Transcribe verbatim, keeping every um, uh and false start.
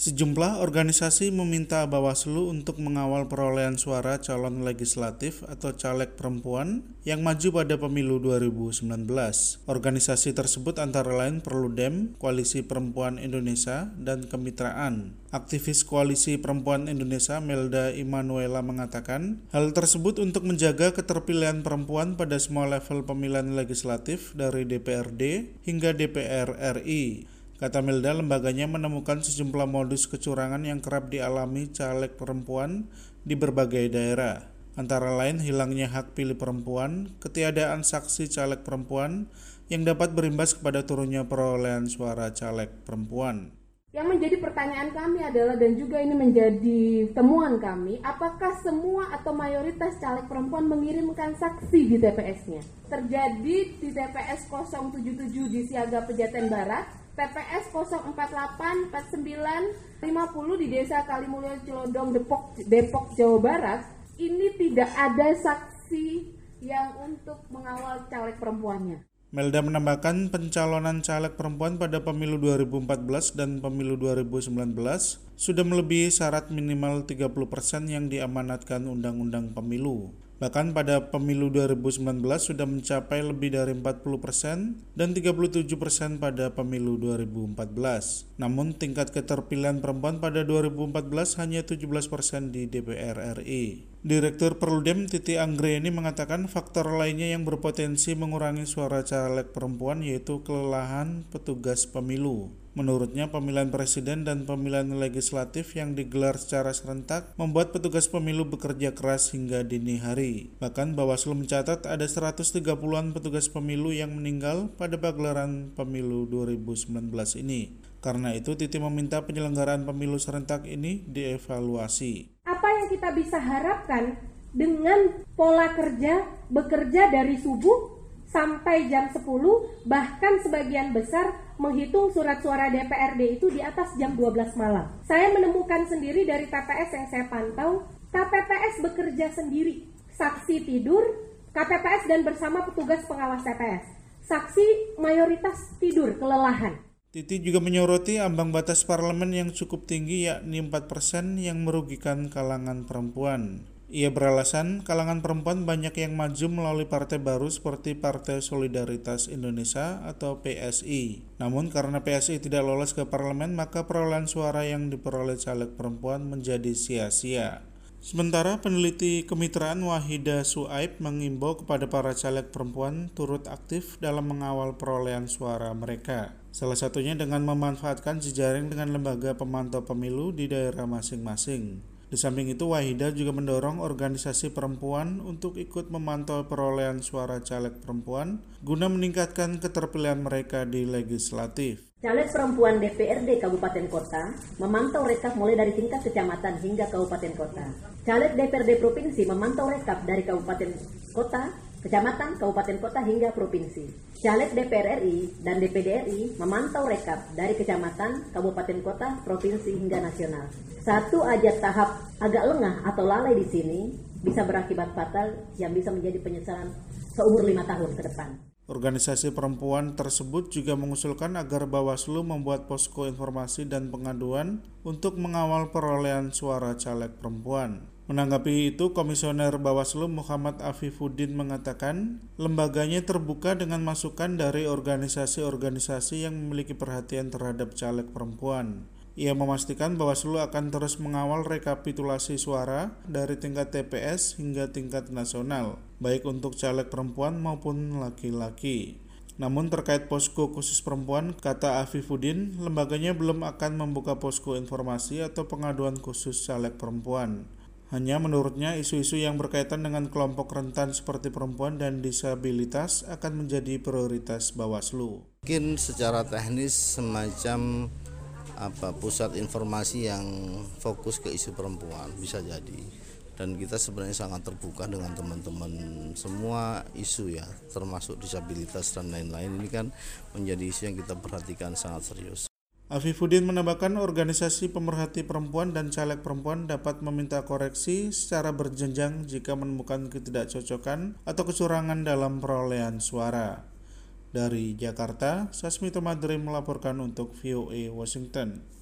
Sejumlah organisasi meminta Bawaslu untuk mengawal perolehan suara calon legislatif atau caleg perempuan yang maju pada pemilu dua ribu sembilan belas. Organisasi tersebut antara lain Perludem, Koalisi Perempuan Indonesia, dan Kemitraan. Aktivis Koalisi Perempuan Indonesia Melda Immanuela mengatakan, hal tersebut untuk menjaga keterpilihan perempuan pada semua level pemilihan legislatif dari D P R D hingga D P R R I. Kata Melda, lembaganya menemukan sejumlah modus kecurangan yang kerap dialami caleg perempuan di berbagai daerah. Antara lain hilangnya hak pilih perempuan, ketiadaan saksi caleg perempuan yang dapat berimbas kepada turunnya perolehan suara caleg perempuan. Yang menjadi pertanyaan kami adalah, dan juga ini menjadi temuan kami, apakah semua atau mayoritas caleg perempuan mengirimkan saksi di T P S-nya? Terjadi di T P S nol tujuh tujuh di Siaga Pejaten Barat, T P S nol empat delapan empat sembilan lima nol di Desa Kalimulyo Cilodong, Depok, Depok, Jawa Barat, ini tidak ada saksi yang untuk mengawal caleg perempuannya. Melda menambahkan pencalonan caleg perempuan pada pemilu dua ribu empat belas dan pemilu dua ribu sembilan belas sudah melebihi syarat minimal tiga puluh persen yang diamanatkan Undang-Undang Pemilu. Bahkan pada pemilu dua ribu sembilan belas sudah mencapai lebih dari empat puluh persen dan tiga puluh tujuh persen pada pemilu dua ribu empat belas. Namun tingkat keterpilihan perempuan pada dua ribu empat belas hanya tujuh belas persen di D P R R I. Direktur Perludem Titi Anggreni mengatakan faktor lainnya yang berpotensi mengurangi suara caleg perempuan yaitu kelelahan petugas pemilu. Menurutnya, pemilihan presiden dan pemilihan legislatif yang digelar secara serentak membuat petugas pemilu bekerja keras hingga dini hari. Bahkan Bawaslu mencatat ada seratus tiga puluhan petugas pemilu yang meninggal pada pagelaran pemilu dua ribu sembilan belas ini. Karena itu, Titi meminta penyelenggaraan pemilu serentak ini dievaluasi. Apa yang kita bisa harapkan dengan pola kerja, bekerja dari subuh sampai jam sepuluh, bahkan sebagian besar menghitung surat suara D P R D itu di atas jam dua belas malam. Saya menemukan sendiri dari T P S yang saya pantau, K P P S bekerja sendiri, saksi tidur, K P P S dan bersama petugas pengawas T P S. Saksi mayoritas tidur, kelelahan. Titi juga menyoroti ambang batas parlemen yang cukup tinggi yakni empat persen yang merugikan kalangan perempuan. Ia beralasan kalangan perempuan banyak yang maju melalui partai baru seperti Partai Solidaritas Indonesia atau P S I. Namun karena P S I tidak lolos ke parlemen, maka perolehan suara yang diperoleh caleg perempuan menjadi sia-sia. Sementara peneliti Kemitraan Wahida Suaib mengimbau kepada para caleg perempuan turut aktif dalam mengawal perolehan suara mereka. Salah satunya dengan memanfaatkan jejaring dengan lembaga pemantau pemilu di daerah masing-masing. Di samping itu, Wahida juga mendorong organisasi perempuan untuk ikut memantau perolehan suara caleg perempuan guna meningkatkan keterpilihan mereka di legislatif. Caleg perempuan D P R D Kabupaten Kota memantau rekap mulai dari tingkat kecamatan hingga kabupaten kota. Caleg D P R D Provinsi memantau rekap dari kabupaten kota, kecamatan, kabupaten kota hingga provinsi. Caleg D P R R I dan D P D R I memantau rekap dari kecamatan, kabupaten kota, provinsi hingga nasional. Satu aja tahap agak lengah atau lalai di sini bisa berakibat fatal yang bisa menjadi penyesalan seumur lima tahun ke depan. Organisasi perempuan tersebut juga mengusulkan agar Bawaslu membuat posko informasi dan pengaduan untuk mengawal perolehan suara caleg perempuan. Menanggapi itu, Komisioner Bawaslu Muhammad Afifuddin mengatakan lembaganya terbuka dengan masukan dari organisasi-organisasi yang memiliki perhatian terhadap caleg perempuan. Ia memastikan Bawaslu akan terus mengawal rekapitulasi suara dari tingkat T P S hingga tingkat nasional, baik untuk caleg perempuan maupun laki-laki. Namun terkait posko khusus perempuan, kata Afifuddin, lembaganya belum akan membuka posko informasi atau pengaduan khusus caleg perempuan. Hanya menurutnya isu-isu yang berkaitan dengan kelompok rentan seperti perempuan dan disabilitas akan menjadi prioritas Bawaslu. Mungkin secara teknis semacam apa pusat informasi yang fokus ke isu perempuan bisa jadi, dan kita sebenarnya sangat terbuka dengan teman-teman semua isu ya, termasuk disabilitas dan lain-lain. Ini kan menjadi isu yang kita perhatikan sangat serius. Afifuddin menambahkan organisasi pemerhati perempuan dan caleg perempuan dapat meminta koreksi secara berjenjang jika menemukan ketidakcocokan atau kecurangan dalam perolehan suara. Dari Jakarta, Sasmito Madrim melaporkan untuk V O A Washington.